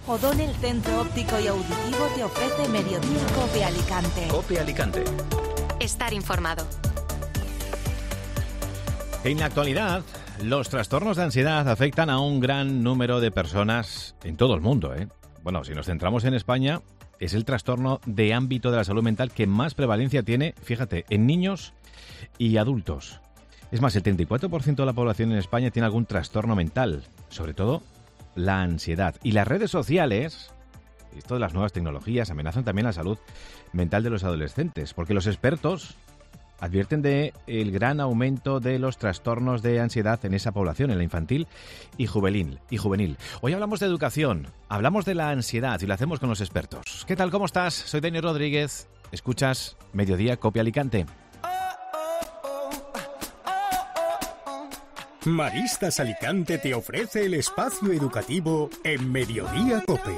O'Donnell Centro Óptico y Auditivo te ofrece Mediodía COPE Alicante. COPE Alicante. Estar informado. En la actualidad, los trastornos de ansiedad afectan a un gran número de personas en todo el mundo, ¿eh? Bueno, si nos centramos en España, es el trastorno de ámbito de la salud mental que más prevalencia tiene, fíjate, en niños y adultos. Es más, el 34% de la población en España tiene algún trastorno mental, sobre todo la ansiedad. Y las redes sociales, esto de las nuevas tecnologías, amenazan también la salud mental de los adolescentes, porque los expertos advierten de el gran aumento de los trastornos de ansiedad en esa población, en la infantil y juvenil. Hoy hablamos de educación, hablamos de la ansiedad y lo hacemos con los expertos. ¿Qué tal? ¿Cómo estás? Soy Daniel Rodríguez. Escuchas Mediodía COPE Alicante. Maristas Alicante te ofrece el espacio educativo en Mediodía COPE.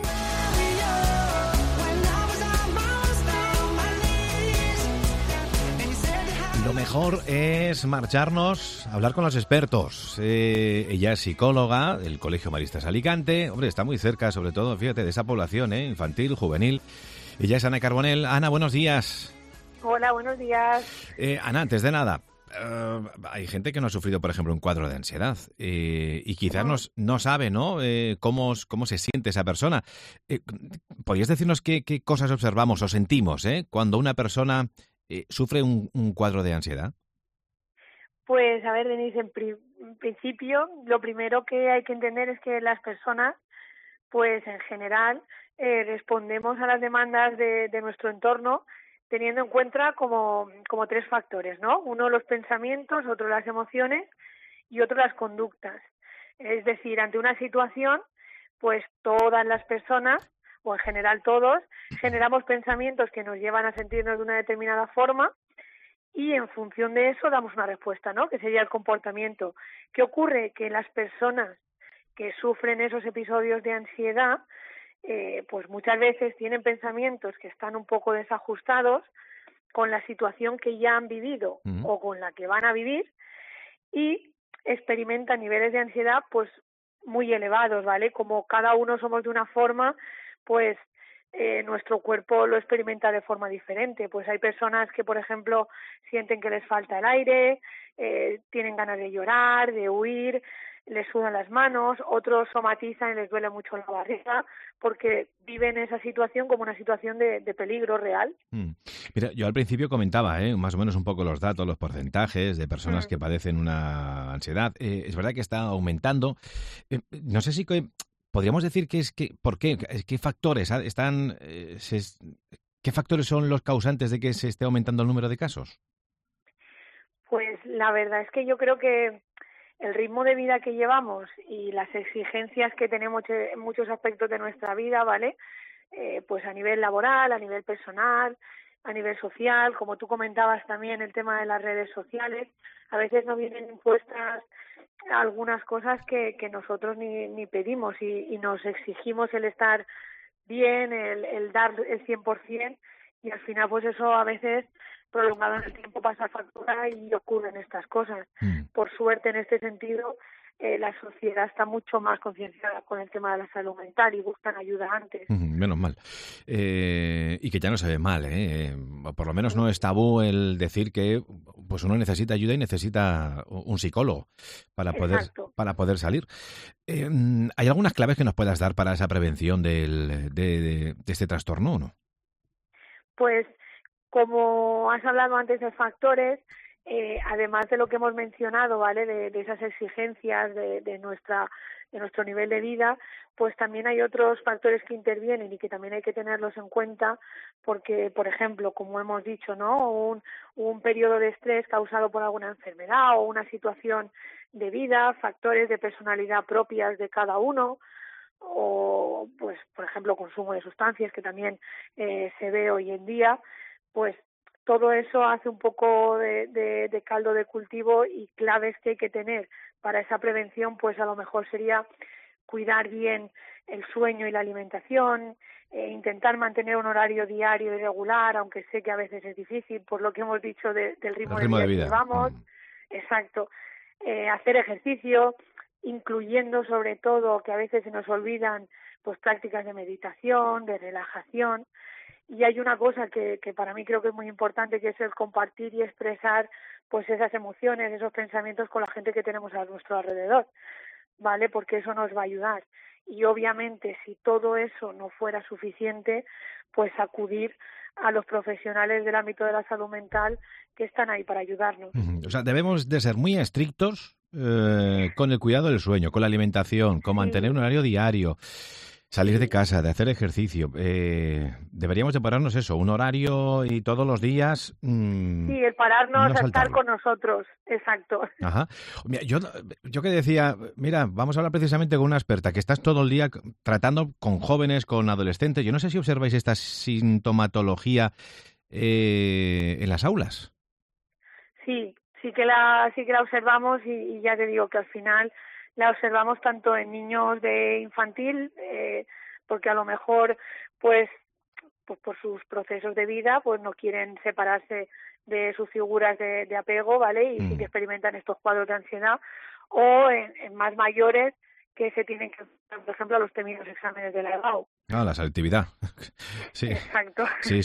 Lo mejor es marcharnos a hablar con los expertos. Ella es psicóloga del Colegio Maristas Alicante. Hombre, está muy cerca, sobre todo, fíjate, de esa población, infantil, juvenil. Ella es Ana Carbonell. Ana, buenos días. Hola, buenos días. Ana, antes de nada, hay gente que no ha sufrido, por ejemplo, un cuadro de ansiedad y quizás no sabe, ¿no? Cómo se siente esa persona. ¿Podrías decirnos qué cosas observamos o sentimos cuando una persona sufre un cuadro de ansiedad? Pues, a ver, Denise, en principio, lo primero que hay que entender es que las personas, pues, en general, respondemos a las demandas de nuestro entorno teniendo en cuenta como tres factores, ¿no? Uno, los pensamientos, otro, las emociones y otro, las conductas. Es decir, ante una situación, pues todas las personas, o en general todos, generamos pensamientos que nos llevan a sentirnos de una determinada forma y en función de eso damos una respuesta, ¿no? Que sería el comportamiento. ¿Qué ocurre? Que las personas que sufren esos episodios de ansiedad, pues muchas veces tienen pensamientos que están un poco desajustados con la situación que ya han vivido o con la que van a vivir y experimentan niveles de ansiedad pues muy elevados, ¿vale? Como cada uno somos de una forma, pues nuestro cuerpo lo experimenta de forma diferente. Pues hay personas que, por ejemplo, sienten que les falta el aire, tienen ganas de llorar, de huir, les sudan las manos, otros somatizan y les duele mucho la barriga porque viven esa situación como una situación de peligro real. Mira, yo al principio comentaba más o menos un poco los datos, los porcentajes de personas que padecen una ansiedad. Es verdad que está aumentando. No sé si podríamos decir ¿por qué? ¿Qué factores qué factores son los causantes de que se esté aumentando el número de casos? Pues la verdad es que yo creo que el ritmo de vida que llevamos y las exigencias que tenemos en muchos aspectos de nuestra vida, ¿vale? Pues a nivel laboral, a nivel personal, a nivel social, como tú comentabas también el tema de las redes sociales, a veces nos vienen impuestas algunas cosas que nosotros ni pedimos y nos exigimos el estar bien, el dar el 100% y al final pues eso a veces prolongado en el tiempo pasa factura y ocurren estas cosas. Por suerte en este sentido la sociedad está mucho más concienciada con el tema de la salud mental y buscan ayuda antes. Menos mal. Y que ya no se ve mal, por lo menos no es tabú el decir que pues uno necesita ayuda y necesita un psicólogo para poder salir. ¿Hay algunas claves que nos puedas dar para esa prevención de este trastorno o no? Pues como has hablado antes de factores, además de lo que hemos mencionado, ¿vale? De esas exigencias de nuestro nivel de vida, pues también hay otros factores que intervienen y que también hay que tenerlos en cuenta porque, por ejemplo, como hemos dicho, ¿no? Un periodo de estrés causado por alguna enfermedad o una situación de vida, factores de personalidad propias de cada uno o, pues, por ejemplo, consumo de sustancias que también se ve hoy en día, pues todo eso hace un poco de caldo de cultivo y claves que hay que tener para esa prevención, pues a lo mejor sería cuidar bien el sueño y la alimentación, intentar mantener un horario diario y regular, aunque sé que a veces es difícil por lo que hemos dicho del ritmo de vida que llevamos. Exacto. Hacer ejercicio, incluyendo sobre todo, que a veces se nos olvidan, pues prácticas de meditación, de relajación. Y hay una cosa que para mí creo que es muy importante, que es el compartir y expresar pues esas emociones, esos pensamientos con la gente que tenemos a nuestro alrededor, ¿vale? Porque eso nos va a ayudar. Y obviamente si todo eso no fuera suficiente, pues acudir a los profesionales del ámbito de la salud mental que están ahí para ayudarnos. O sea, debemos de ser muy estrictos con el cuidado del sueño, con la alimentación, con mantener un horario diario, salir de casa, de hacer ejercicio. Deberíamos de pararnos eso, un horario y todos los días. Sí, el pararnos a estar con nosotros, exacto. Ajá. Mira, yo que decía, mira, vamos a hablar precisamente con una experta, que estás todo el día tratando con jóvenes, con adolescentes. Yo no sé si observáis esta sintomatología en las aulas. Sí que la observamos y ya te digo que al final la observamos tanto en niños de infantil, porque a lo mejor pues por sus procesos de vida pues no quieren separarse de sus figuras de apego, ¿vale? Y sí que experimentan estos cuadros de ansiedad, o en más mayores que se tienen que, por ejemplo, a los temidos exámenes de la EBAU. Ah, la selectividad. Sí. Exacto. Sí.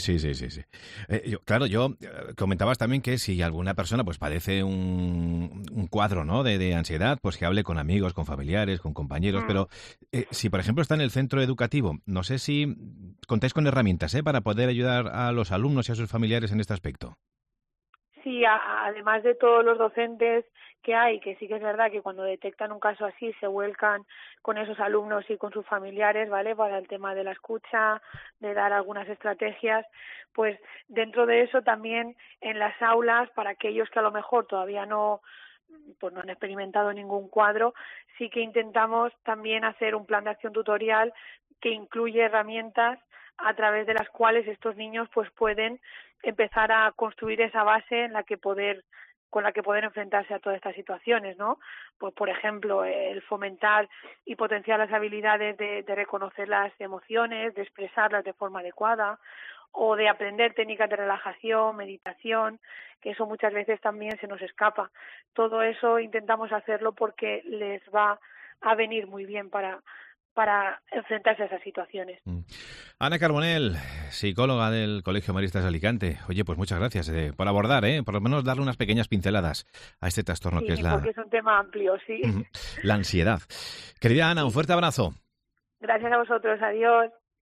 Yo comentabas también que si alguna persona pues padece un cuadro, ¿no?, de ansiedad, pues que hable con amigos, con familiares, con compañeros. Pero si, por ejemplo, está en el centro educativo, no sé si contáis con herramientas para poder ayudar a los alumnos y a sus familiares en este aspecto. Sí, además de todos los docentes que hay, que sí que es verdad que cuando detectan un caso así se vuelcan con esos alumnos y con sus familiares, ¿vale?, para el tema de la escucha, de dar algunas estrategias, pues dentro de eso también en las aulas, para aquellos que a lo mejor todavía no han experimentado ningún cuadro, sí que intentamos también hacer un plan de acción tutorial que incluye herramientas a través de las cuales estos niños pues pueden empezar a construir esa base con la que poder enfrentarse a todas estas situaciones, ¿no? Pues, por ejemplo, el fomentar y potenciar las habilidades de reconocer las emociones, de expresarlas de forma adecuada, o de aprender técnicas de relajación, meditación, que eso muchas veces también se nos escapa. Todo eso intentamos hacerlo porque les va a venir muy bien para enfrentarse a esas situaciones. Ana Carbonell, psicóloga del Colegio Maristas de Alicante. Oye, pues muchas gracias por abordar, por lo menos darle unas pequeñas pinceladas a este trastorno que es porque es un tema amplio, sí. La ansiedad. Querida Ana, un fuerte abrazo. Gracias a vosotros, adiós.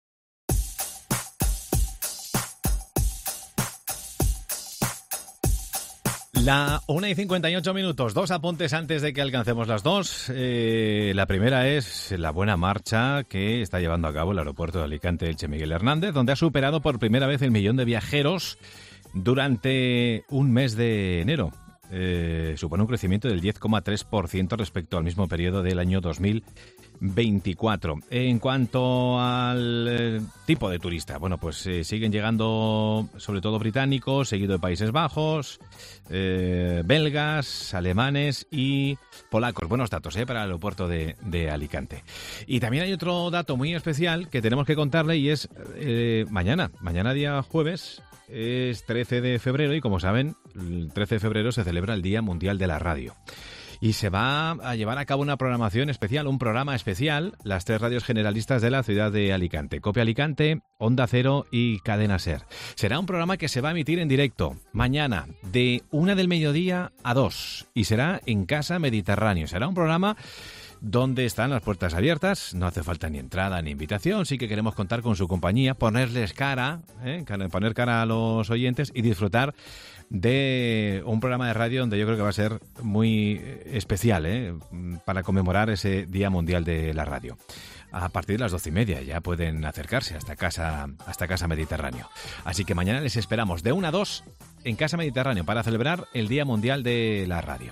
La 1:58, 2 apuntes antes de que alcancemos las 2. La primera es la buena marcha que está llevando a cabo el aeropuerto de Alicante Elche Miguel Hernández, donde ha superado por primera vez el 1.000.000 de viajeros durante un mes de enero. Supone un crecimiento del 10,3% respecto al mismo periodo del año 2024. En cuanto al tipo de turista, bueno, pues siguen llegando sobre todo británicos, seguido de Países Bajos, belgas, alemanes y polacos. Buenos datos para el aeropuerto de Alicante. Y también hay otro dato muy especial que tenemos que contarle, y es mañana día jueves. Es 13 de febrero y, como saben, el 13 de febrero se celebra el Día Mundial de la Radio. Y se va a llevar a cabo una programación especial, un programa especial, las 3 radios generalistas de la ciudad de Alicante: COPE Alicante, Onda Cero y Cadena Ser. Será un programa que se va a emitir en directo mañana de 1 del mediodía a 2 y será en Casa Mediterráneo. Será un programa donde están las puertas abiertas, no hace falta ni entrada ni invitación, sí que queremos contar con su compañía, poner cara a los oyentes y disfrutar de un programa de radio donde yo creo que va a ser muy especial para conmemorar ese Día Mundial de la Radio. A partir de las 12:30 ya pueden acercarse hasta Casa Mediterráneo. Así que mañana les esperamos de 1 a 2 en Casa Mediterráneo para celebrar el Día Mundial de la Radio.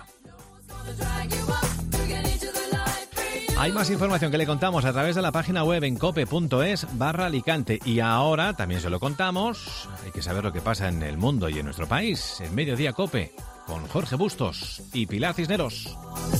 Hay más información que le contamos a través de la página web en cope.es/Alicante. Y ahora también se lo contamos. Hay que saber lo que pasa en el mundo y en nuestro país. En Mediodía Cope, con Jorge Bustos y Pilar Cisneros.